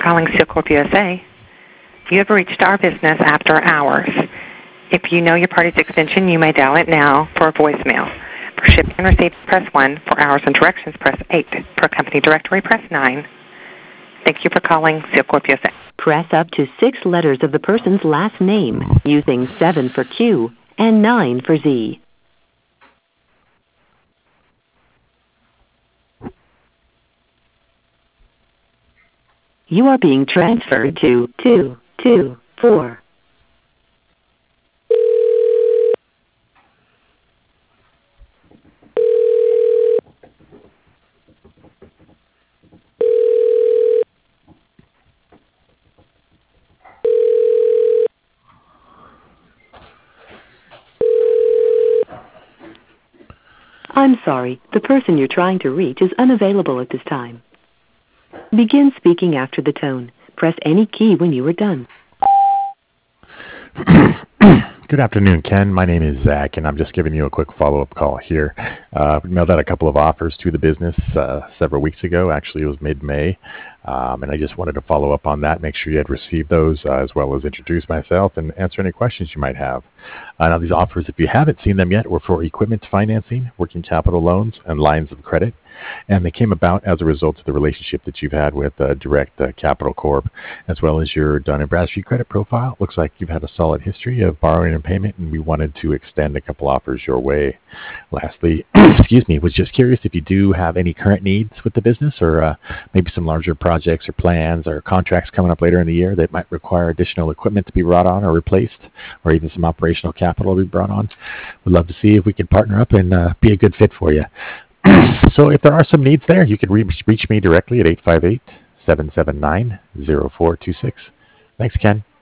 calling Seal Corp USA. You have reached our business after hours. If you know your party's extension, you may dial it now for a voicemail. For shipping and receipts, press 1. For hours and directions, press 8. For company directory, press 9. Thank you for calling Seal Corp USA. Press up to 6 letters of the person's last name using 7 for Q and 9 for Z. You are being transferred to 224. I'm sorry, the person you're trying to reach is unavailable at this time. Begin speaking after the tone. Press any key when you are done. Good afternoon, Ken. My name is Zach, and I'm just giving you a quick follow-up call here. We mailed out a couple of offers to the business several weeks ago. Actually, it was mid-May, and I just wanted to follow up on that, make sure you had received those, as well as introduce myself and answer any questions you might have. Now, these offers, if you haven't seen them yet, were for equipment financing, working capital loans, and lines of credit. And they came about as a result of the relationship that you've had with Direct Capital Corp, as well as your Dun & Bradstreet credit profile. Looks like you've had a solid history of borrowing and payment, and we wanted to extend a couple offers your way. Lastly, was just curious if you do have any current needs with the business, or maybe some larger projects or plans or contracts coming up later in the year that might require additional equipment to be brought on or replaced, or even some operational capital to be brought on. We'd love to see if we can partner up and be a good fit for you. So if there are some needs there, you can reach me directly at 858-779-0426. Thanks, Ken.